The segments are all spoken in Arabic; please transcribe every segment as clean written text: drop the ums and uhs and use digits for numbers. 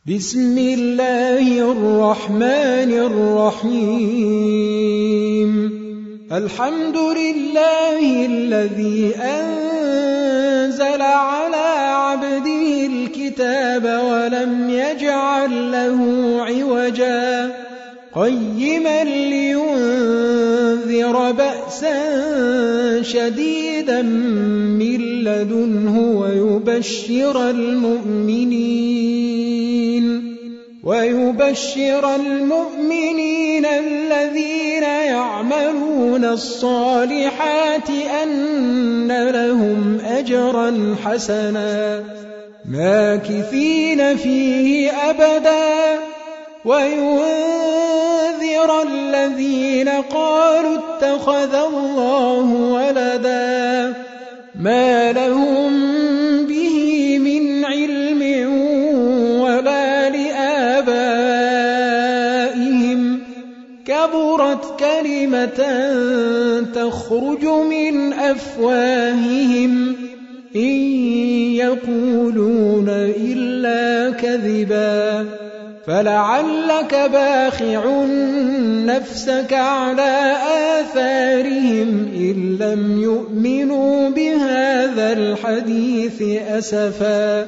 بسم الله الرحمن الرحيم الحمد لله الذي أنزل على عبده الكتاب ولم يجعل له عوجا قيما لينذر بأسا شديدا من لدنه ويبشر المؤمنين الذين يعملون الصالحات أن لهم أجرا حسنا ماكثين فيه أبدا وينذر الذين قالوا اتخذ الله ولدا ما لهم به من علم ولا لآبائهم كبرت كلمة تخرج من أفواههم إن يقولون إلا كذبا فلعلك باخع نفسك على آثارهم إن لم يؤمنوا بهذا الحديث أسفا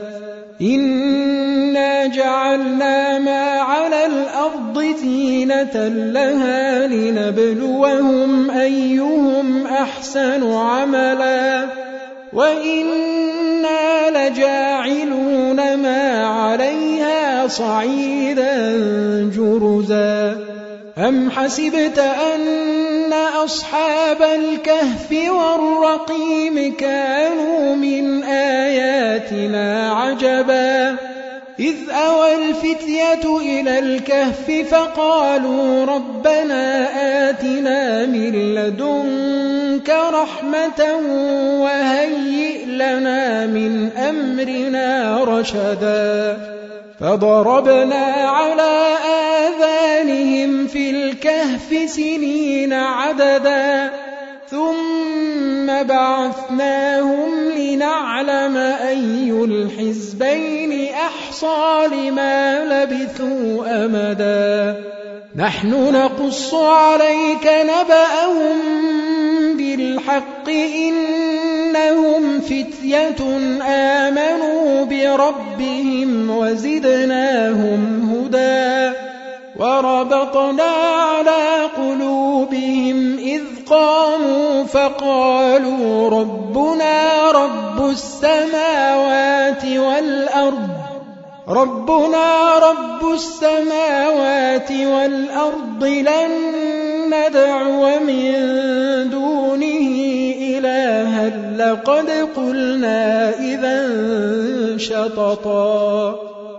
إنا جعلنا ما على الأرض زينة لها لنبلوهم أيهم أحسن عملا وإنا لجاعلون ما عليها صعيدا جرزا أم حسبت أن أصحاب الكهف والرقيم كانوا من آياتنا عجبا إذ أوى الفتية إلى الكهف فقالوا ربنا آتنا من لدنك رحمة وهيئ لنا من أمرنا رشدا فضربنا على آذانهم في الكهف سنين عددا ثم بعثناهم لنعلم أي الحزبين أحصى لما لبثوا أمدا نحن نقص عليك نبأهم بالحق إنهم فتية آمنوا بربهم وزدناهم هدى وربطنا على قلوبهم إذ قاموا فقالوا ربنا رب السماوات والأرض لن ندعو من دونه إلها لقد قلنا إذا شططا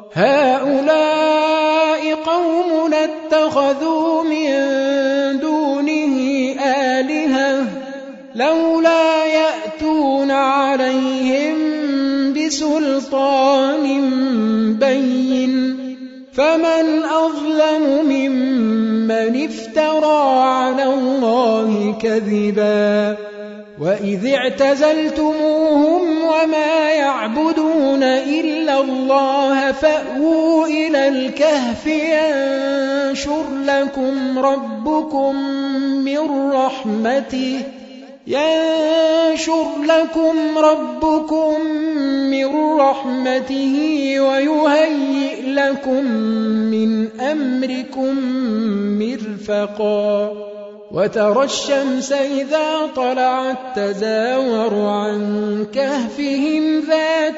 هؤلاء قومنا اتخذوا من دونه آلهة لولا يأتون عليهم بسلطان بين فمن أظلم ممن افترى على الله كذبا وإذ اعتزلتموهم وما يعبدون إلا الله فأووا إلى الكهف ينشر لكم ربكم من رحمته ويهيئ لكم من أمركم مرفقا وترى الشمس إذا طلعت تزاور عن كهفهم ذات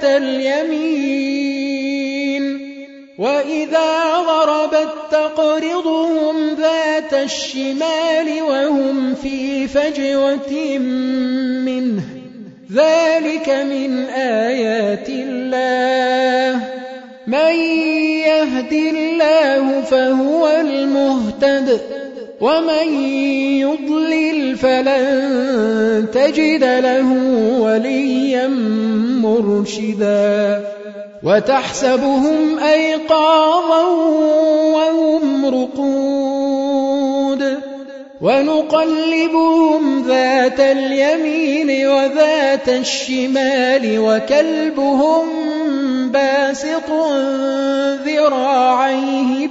اليمين وإذا غربت تقرضهم ذات الشمال وهم في فجوة منه ذلك من آيات الله من يهد الله فهو المهتد ومن يضلل فلن تجد له وليا مرشدا وتحسبهم أيقاظا وهم رقود ونقلبهم ذات اليمين وذات الشمال وكلبهم باسط ذراعيه ذراعيه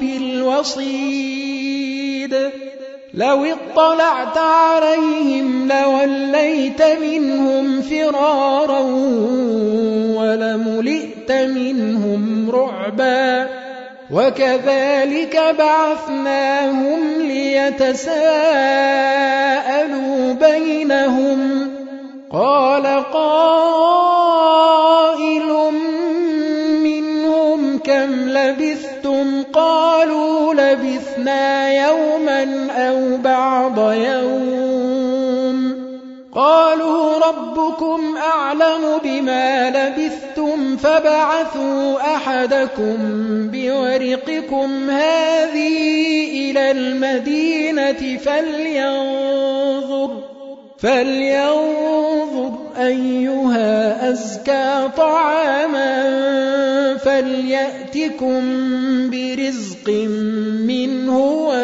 بالوصيد لو اطلعت عليهم لوليت منهم فرارا ولملئت منهم رعبا وكذلك بعثناهم ليتساءلوا بينهم قال قائل منهم كم لبثتم قالوا لبثنا يوما أو بعض يوم قالوا ربكم أعلم بما لبثتم فبعثوا أحدكم بورقكم هذه إلى المدينة فلينظر أيها أزكى طعاما فليأتكم برزق منه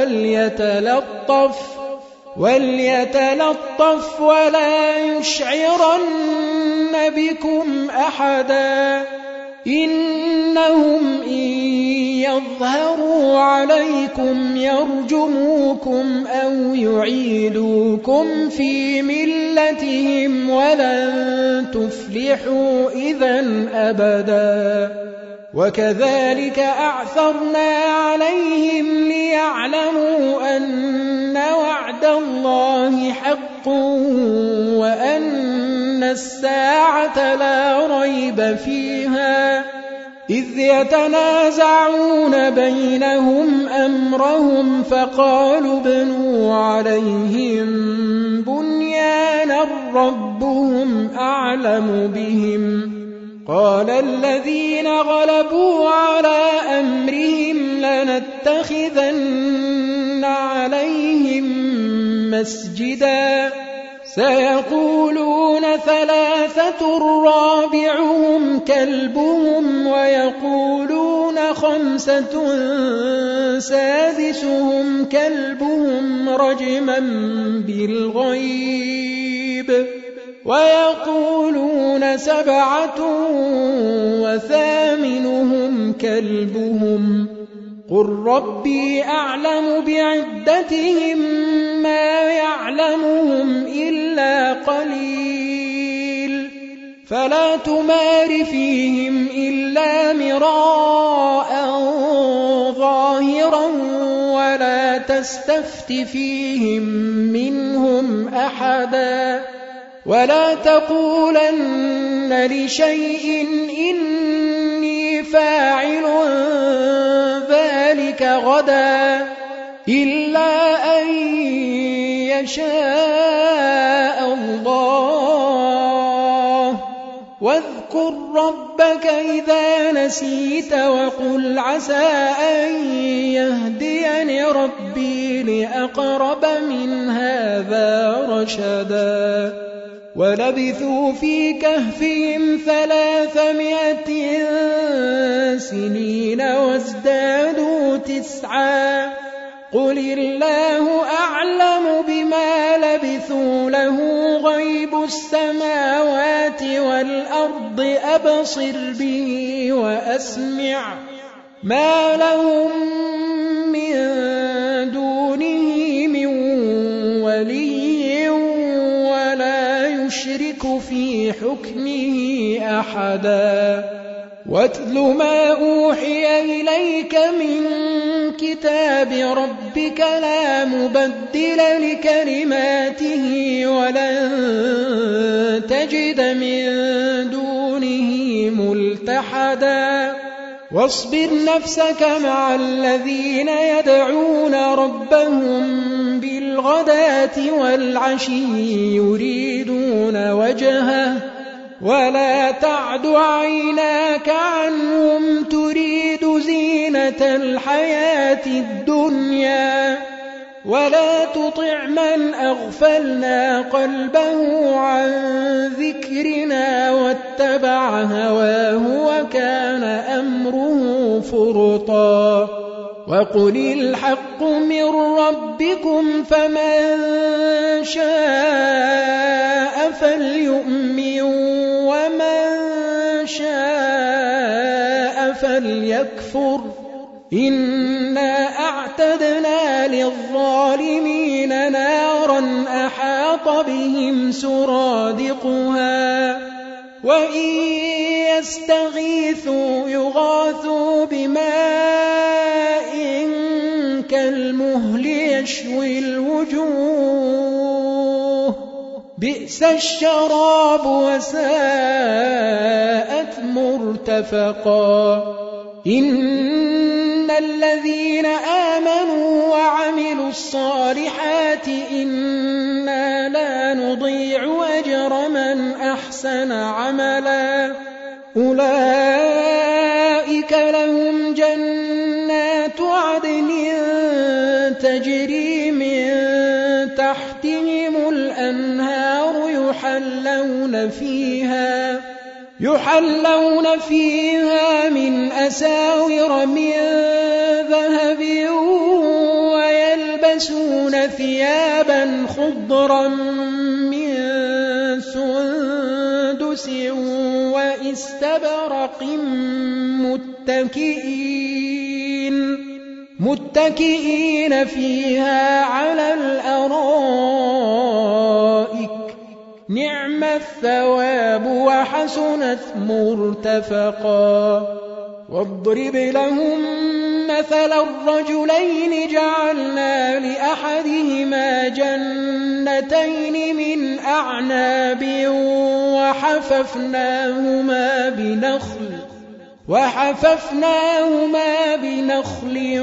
وليتلطف ولا يشعرن بكم أحدا إنهم إن يظهروا عليكم يرجموكم أو يعيدوكم في ملتهم ولن تفلحوا إذن أبدا وكذلك أعثرنا عليهم ليعلموا أن وعد الله حق وأن الساعة لا ريب فيها إذ يتنازعون بينهم أمرهم فقالوا ابنوا عليهم بنيانا ربهم أعلم بهم قال الذين غلبوا على أمرهم لنتخذن عليهم مسجدا سيقولون ثلاثة رابعهم كلبهم ويقولون خمسة سادسهم كلبهم رجما بالغيب ويقولون سبعة وثامنهم كلبهم قل ربي أعلم بعدتهم ما يعلمهم إلا قليل فلا تمار فيهم إلا مراء ظاهرا ولا تستفت فيهم منهم أحدا ولا تقولن لشيء إني فاعل ذلك غدا إلا أن يشاء الله واذكر ربك إذا نسيت وقل عسى أن يهديني ربي لأقرب من هذا رشدا ولبثوا في كهفهم 300 سنين وازدادوا 9 قل الله أعلم بما لبثوا له غيب السماوات والأرض أبصر به وأسمع ما لهم من دونه من ولي ولا يشرك في حكمه أحدا واتل ما أوحي إليك من كتاب ربك لا مبدل لكلماته ولن تجد من دونه ملتحدا واصبر نفسك مع الذين يدعون ربهم بالغداة والعشي يريدون وجهه ولا تعد عيناك عنهم تريد زينة الحياة الدنيا ولا تطع من أغفلنا قلبه عن ذكرنا واتبع هواه وكان أمره فرطا وقل الحق من ربكم فمن شاء فليؤمن ومن شاء فليكفر إنا أعتدنا للظالمين نارا أحاط بهم سرادقها وإن يستغيثوا يغاثوا بماء كالمهل يشوي الوجوه بئس الشراب وساءت مرتفقا إن الذين آمنوا وعملوا الصالحات إنا لا نضيع أجر من أحسن عملا أولئك لهم جنات عدن تجري من تحتهم الأنهار يحلون فيها من أساور من ذهب ويلبسون ثيابا خضرا من سندس واستبرق متكئين فيها على الأرائك نعم الثواب وحسنت مرتفقا واضرب لهم مثل الرجلين جعلنا لأحدهما جنتين من أعناب وحففناهما بنخل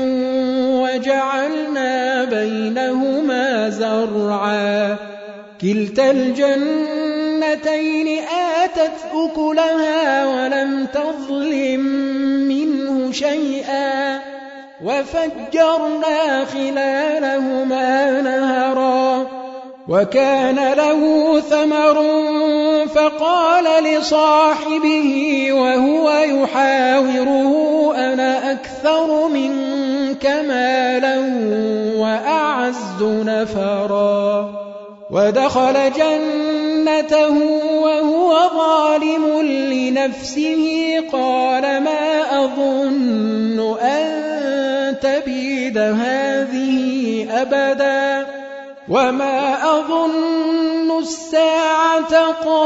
وجعلنا بينهما زرعا كلتا الجنتين آتت أكلها ولم تظلم منه شيئا وفجرنا خلالهما نهرا وكان له ثمر فقال لصاحبه وهو يحاوره أنا أكثر منك مالا وأعز نفرا ودخل جنته وهو ظالم لنفسه قال ما أظن أن تبيد هذه أبدا وما أظن الساعة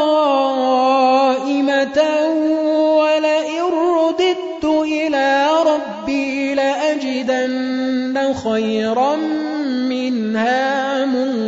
قائمة ولئن رددت إلى ربي لأجدن خيرا منها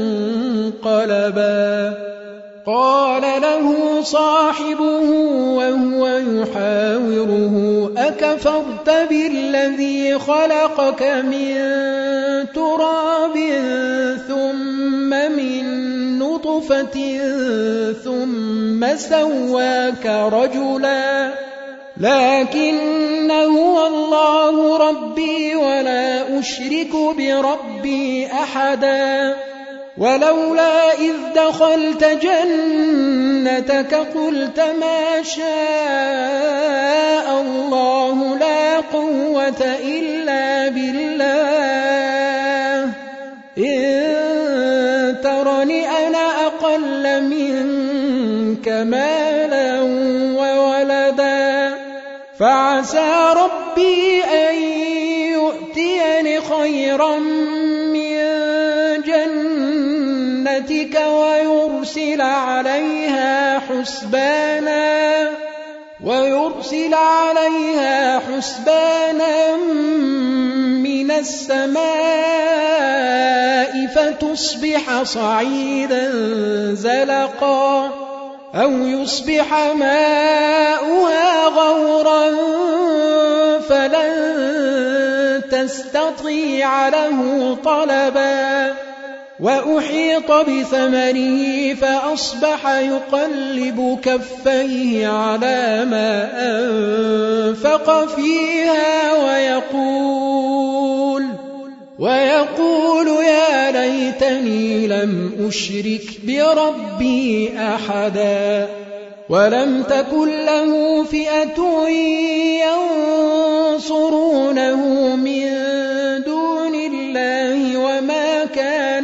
منقلبا قال له صاحبه وهو يحاوره أكفرت بالذي خلقك من تراب ثم من نطفة ثم سواك رجلا لكن هو الله ربي ولا أشرك بربي أحدا ولولا إذ دخلت جنتك قلت ما شاء الله لا قوة إلا بالله إن ترني أنا أقل منك مالا وولدا فعسى ربي أن يؤتيني خيرا من جنتك ويرسل عليها حسبانا من السماء فتصبح صعيدا زلقا أو يصبح ماؤها غورا فلن تستطيع له طلبا وأحيط بثمره فأصبح يقلب كفيه على ما أنفق فيها ويقول يا ليتني لم أشرك بربي أحدا ولم تكن له فئة ينصرونه من دون الله وما كان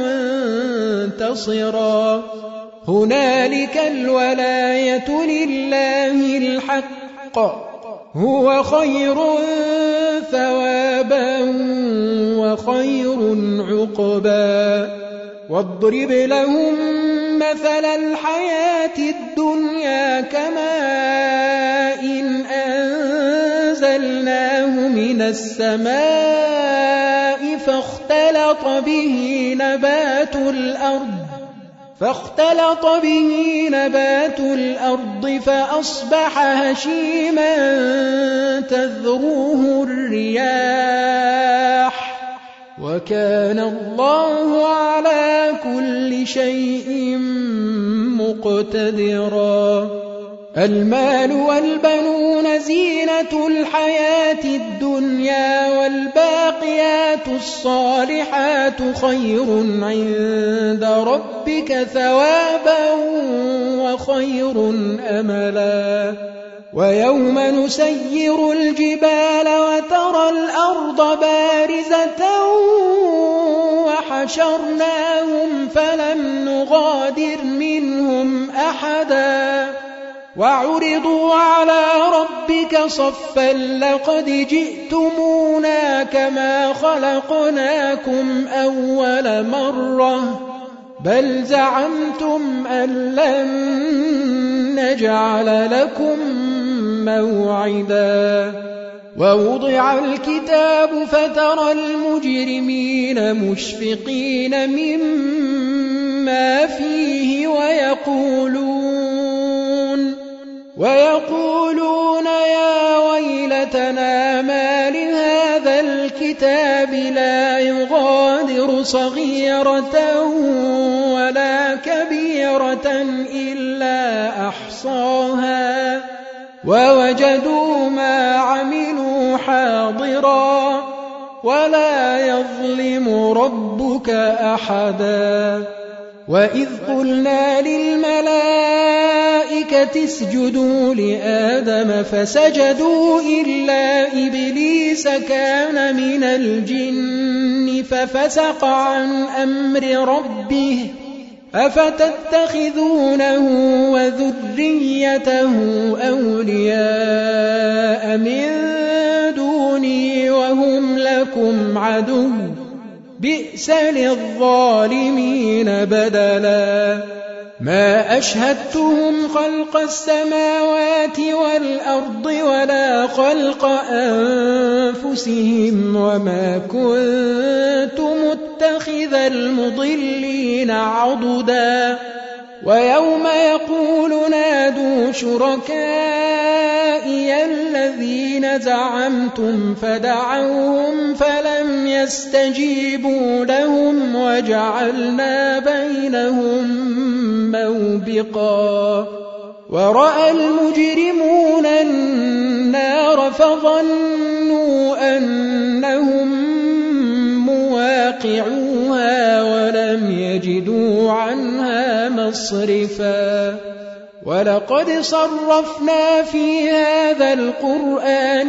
منتصرا هنالك الولاية لله الحق هو خير ثوابا ثوابا وخير عقبا واضرب لهم مثل الحياة الدنيا كماء إن أنزلناه من السماء فاختلط به نبات الأرض فأصبح هشيما تذروه الرياح وكان الله على كل شيء مقتدرا المال والبنون زينة الحياة الدنيا والباقيات الصالحات خير عند ربك ثوابا وخير أملا ويوم نسير الجبال وترى الأرض بارزة وحشرناهم فلم نغادر منهم أحدا وعرضوا على ربك صفا لقد جئتمونا كما خلقناكم أول مرة بل زعمتم أن لن نجعل لكم موعدا ووضع الكتاب فترى المجرمين مشفقين مما فيه ويقولون يا ويلتنا ما لهذا الكتاب لا يغادر صغيرة ولا كبيرة إلا أحصاها ووجدوا ما عملوا حاضرا ولا يظلم ربك أحدا وإذ قلنا للملائكة اسجدوا لآدم فسجدوا إلا إبليس كان من الجن ففسق عن أمر ربه أفتتخذونه وذريته أولياء من دوني وهم لكم عدو بئس للظالمين بدلا ما أشهدتهم خلق السماوات والأرض ولا خلق أنفسهم وما كنت متخذ المضلين عضدا ويوم يقول نادوا شركائي الذين زعمتم فدعوهم فلم يستجيبوا لهم وجعلنا بينهم موبقا ورأى المجرمون النار فظنوا أنهم مواقعوها ولم يجدوا عنها مصرفا ولقد صرفنا في هذا القرآن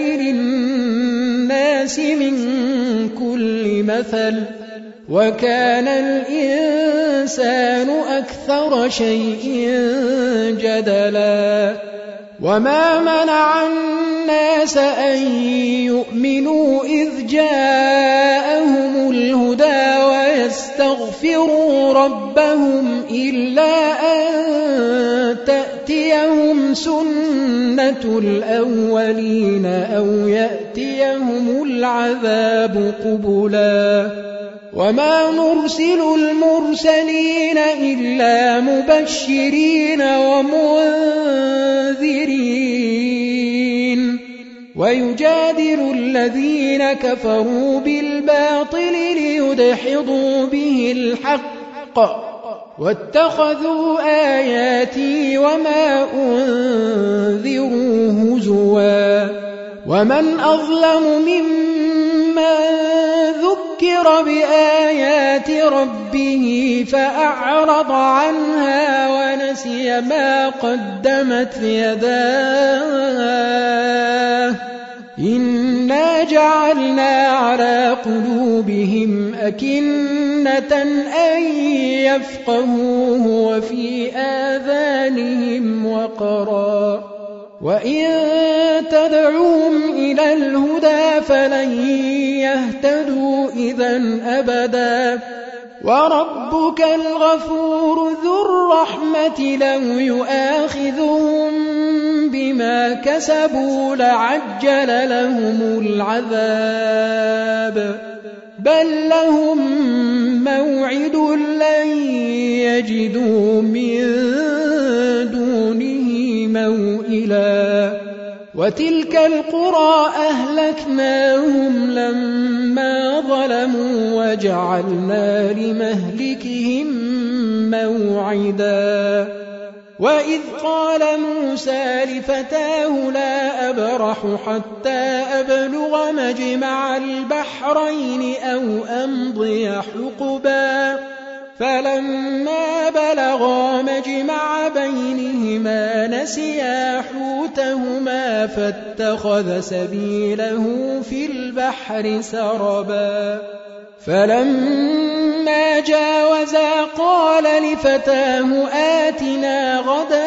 للناس من كل مثل وكان الإنسان أكثر شيء جدلا وما منع الناس أن يؤمنوا إذ جاءهم الهدى ويستغفروا ربهم إلا أن تأتيهم سنة الأولين أو يأتيهم العذاب قبلا وما نرسل المرسلين إلا مبشرين ومنذرين ويجادل الذين كفروا بالباطل ليدحضوا به الحق واتخذوا آياتي وما أنذروا هزوا ومن أظلم ممن ذكر بآيات ربه فأعرض عنها ونسي ما قدمت يداه إنا جعلنا على قلوبهم أكنة أن يفقهوه وفي آذانهم وقرا وإن تدعوهم إلى الهدى فلن يهتدوا إذًا أبدا وربك الغفور ذو الرحمة لو يؤاخذهم بما كسبوا لعجل لهم العذاب بل لهم موعد لن يجدوا من دونه موئلا وتلك القرى أهلكناهم لما ظلموا وجعلنا لمهلكهم موعدا وإذ قال موسى لفتاه لا أبرح حتى أبلغ مجمع البحرين أو أمضي حقبا فلما بلغا مجمع بينهما نسيا حوتهما فاتخذ سبيله في البحر سربا فلما جاوزا قال لفتاه آتنا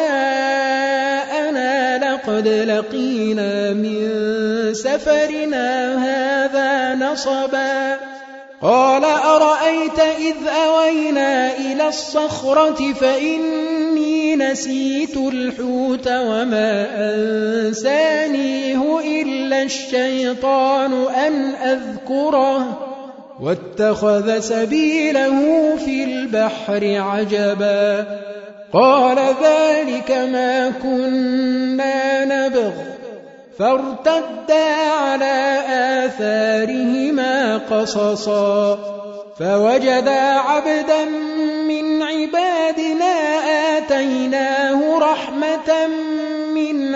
غداءنا لقد لقينا من سفرنا هذا نصبا قال أرأيت إذ أوينا إلى الصخرة فإني نسيت الحوت وما أنسانيه إلا الشيطان أن أذكره واتخذ سبيله في البحر عجبا قال ذلك ما كنا نبغ فارتدا على آثارهما قصصا فوجدا عبدا من عبادنا آتيناه رحمة من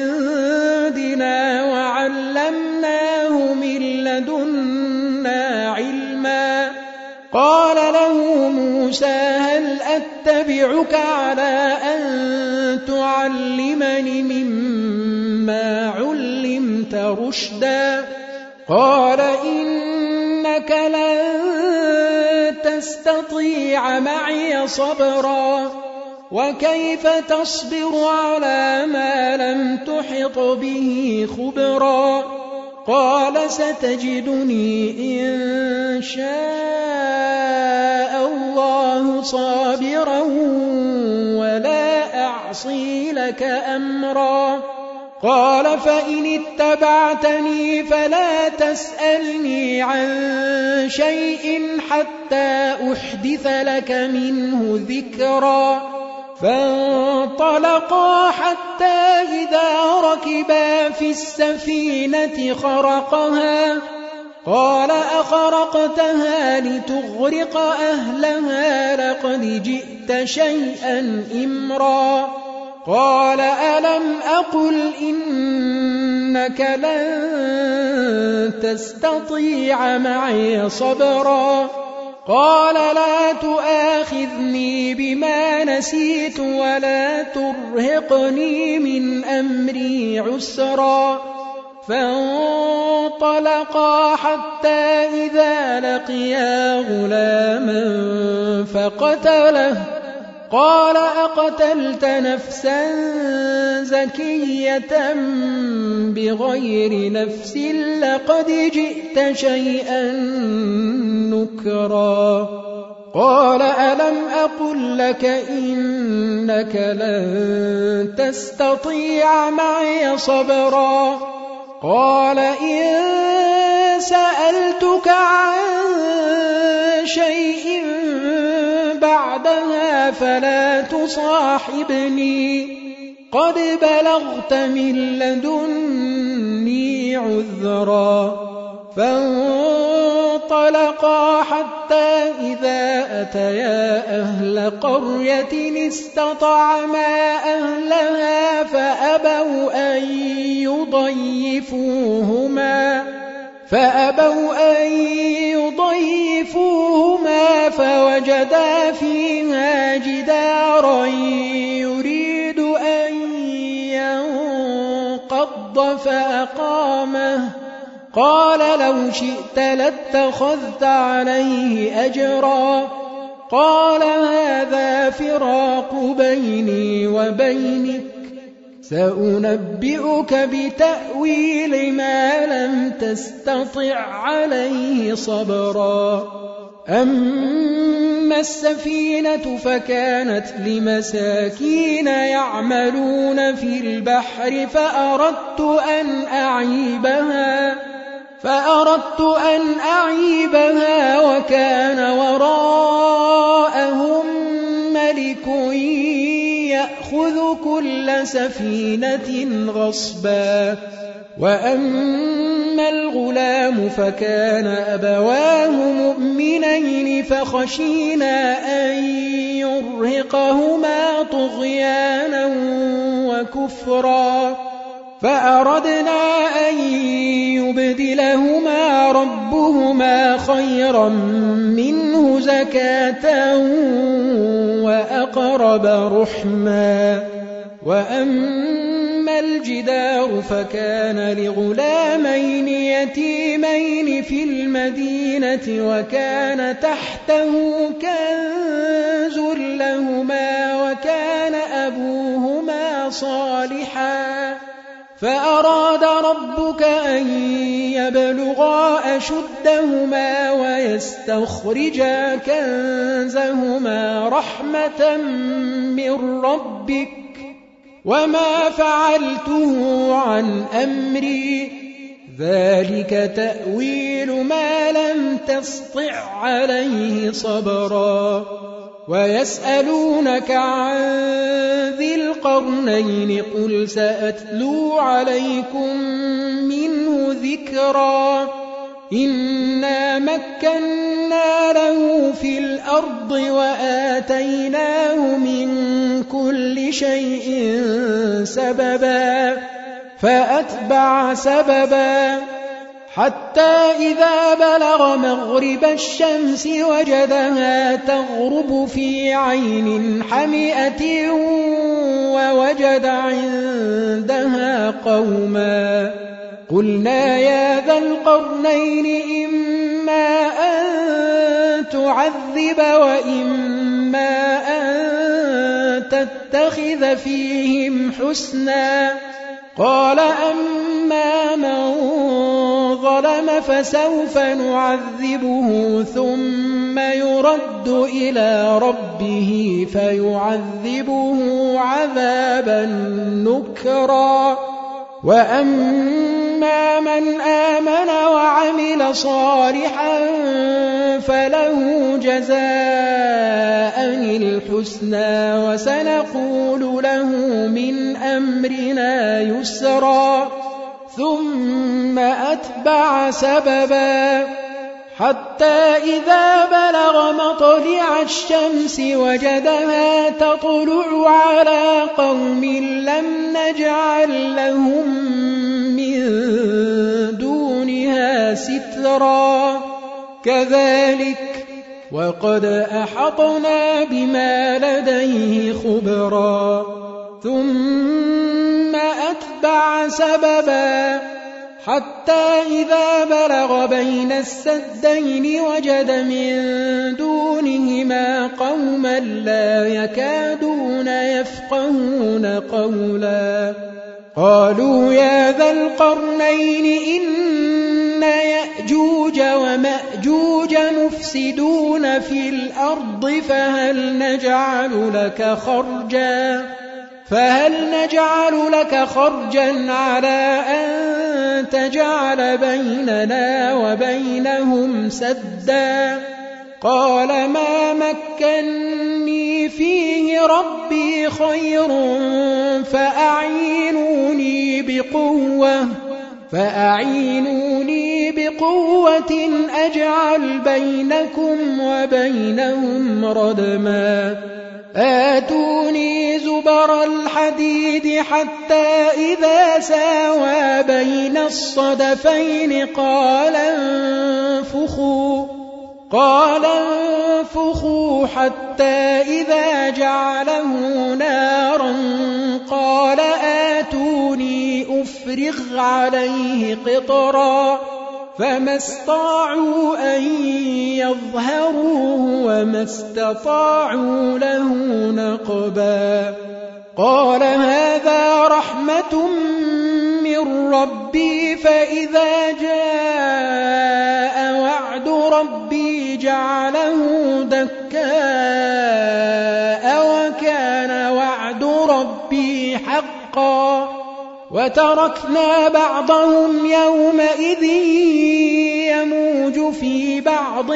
عندنا وعلمناه من لدنا علما قال له موسى هل أتبعك على أن تعلمني مما علمت رشدا قال إنك لن تستطيع معي صبرا وكيف تصبر على ما لم تحط به خبرا قال ستجدني إن شاء الله صابرا ولا أعصي لك أمرا قال فإن اتبعتني فلا تسألني عن شيء حتى أحدث لك منه ذكرا فانطلقا حتى إذا ركبا في السفينة خرقها قال أخرقتها لتغرق أهلها لقد جئت شيئا إمرا قال ألم أقل إنك لن تستطيع معي صبرا قال لا تؤاخذني بما نسيت ولا ترهقني من أمري عسرا فانطلقا حتى إذا لقيا غلاما فقتله قال أقتلت نفسا زكية بغير نفس لقد جئت شيئا نكرا قال ألم أقل لك إنك لن تستطيع معي صبرا قال إن سألتك عن شيء بعدها فلا تصاحبني قد بلغت من لدني عذرا فانطلقا حتى إذا أتيا أهل قرية استطعما أهلها فأبوا أن يضيفوهما فوجدا فيها جدارا يريد أن ينقض فأقامه قال لو شئت لاتخذت عليه أجرا قال هذا فراق بيني وبينك سأنبئك بتأويل ما لم تستطع عليه صبرا أما السفينة فكانت لمساكين يعملون في البحر فأردت أن أعيبها وكان وراءهم ملك يأخذ كل سفينة غصبا وأما الغلام فكان أبواه مؤمنين فخشينا أن يرهقهما طغيانا وكفرا فأردنا أن يبدلهما ربهما خيرا منه زكاة وأقرب رحما وأما الجدار فكان لغلامين يتيمين في المدينة وكان تحته كنز لهما وكان أبوهما صالحا فأراد ربك أن يبلغا أشدهما ويستخرجا كنزهما رحمة من ربك وما فعلته عن أمري ذلك تأويل ما لم تسطع عليه صبرا ويسألونك عن ذي القرنين قل سأتلو عليكم منه ذكرا إنا مكنا له في الأرض وآتيناه من كل شيء سببا فأتبع سببا حتى إذا بلغ مغرب الشمس وجدها تغرب في عين حمئة ووجد عندها قوما قلنا يا ذا القرنين إما أن تعذب وإما أن تتخذ فيهم حسنا قال أما من ظلم فسوف نعذبه ثم يرد إلى ربه فيعذبه عذابا نكرا وأما من آمن وعمل صالحا فله جزاء الحسنى وسنقول له من أمرنا يسرا ثم أتبع سببا حتى إذا بلغ مطلع الشمس وجدها تطلع على قوم لم نجعل لهم من دونها سترا كذلك وقد أحطنا بما لديه خبرا ثم أتبع سببا حتى إذا بلغ بين السدين وجد من دونهما قوما لا يكادون يفقهون قولا قالوا يا ذا القرنين إن يأجوج ومأجوج مفسدون في الأرض فهل نجعل لك خرجا على أن تجعل بيننا وبينهم سدا قال ما مكني فيه ربي خير فأعينوني بقوة أجعل بينكم وبينهم ردما آتوني زبر الحديد حتى إذا ساوى بين الصدفين قال انفخوا حتى إذا جعله نارا قال آتوني أفرغ عليه قطرا فما استطاعوا أن يظهروه وما استطاعوا له نقبا قال هذا رحمة من ربي فإذا جاء وعد ربي جعله دكاء وكان وعد ربي حقا وتركنا بعضهم يومئذ يموج في بعض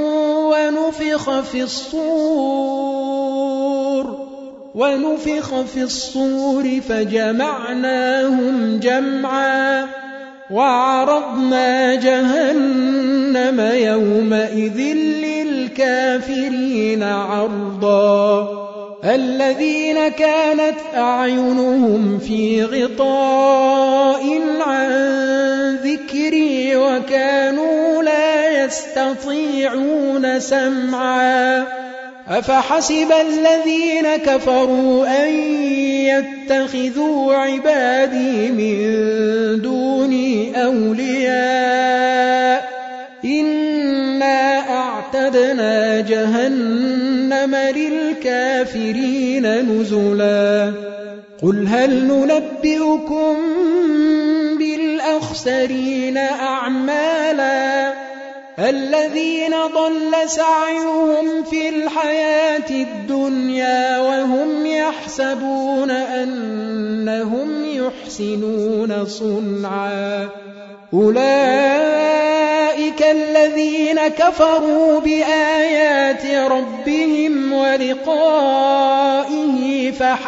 ونفخ في الصور فجمعناهم جمعا وعرضنا جهنم يومئذ للكافرين عرضا الذين كانت أعينهم في غطاء عن ذكري وكانوا لا يستطيعون سمعا أفحسب الذين كفروا أن يتخذوا عبادي من دوني أولياء إنا أعتدنا جهنم للكافرين نزلا قل هل ننبئكم بالأخسرين أعمالا الذين ضل سعيهم في الحياة الدنيا وهم يحسبون أنهم يحسنون صنعا أولئك الذين كفروا بآيات ربهم ولقائه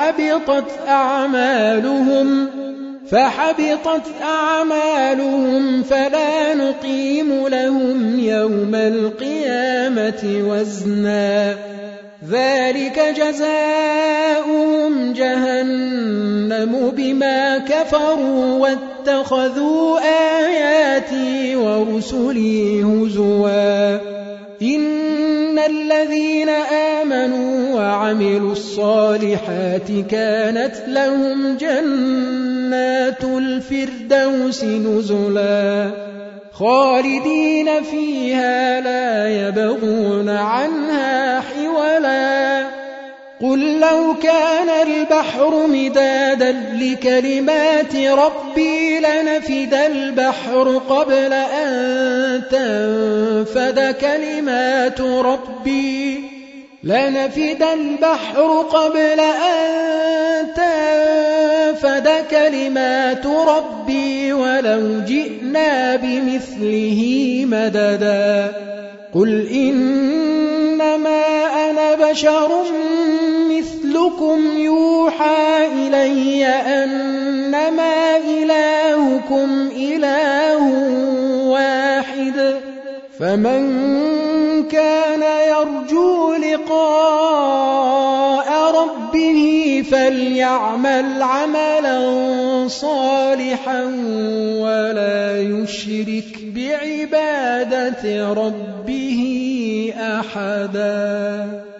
فحبطت أعمالهم فلا نقيم لهم يوم القيامة وزنا ذلك جزاؤهم جهنم بما كفروا واتخذوا آياتي ورسلي هزوا إن الذين آمنوا وعملوا الصالحات كانت لهم جنات الفردوس نزلا خالدين فيها لا يبغون عنها حولا قل لو كان البحر مدادا لكلمات ربي لنفد البحر قبل أن تنفد كلمات ربي ولو جئنا بمثله مددا قل إنما أنا بشر مثلكم يوحى إلي أنما إلهكم إله واحد فمن كان يرجو لقاء ربه فليعمل عملا صالحا ولا يشرك بعبادة ربه أحدا.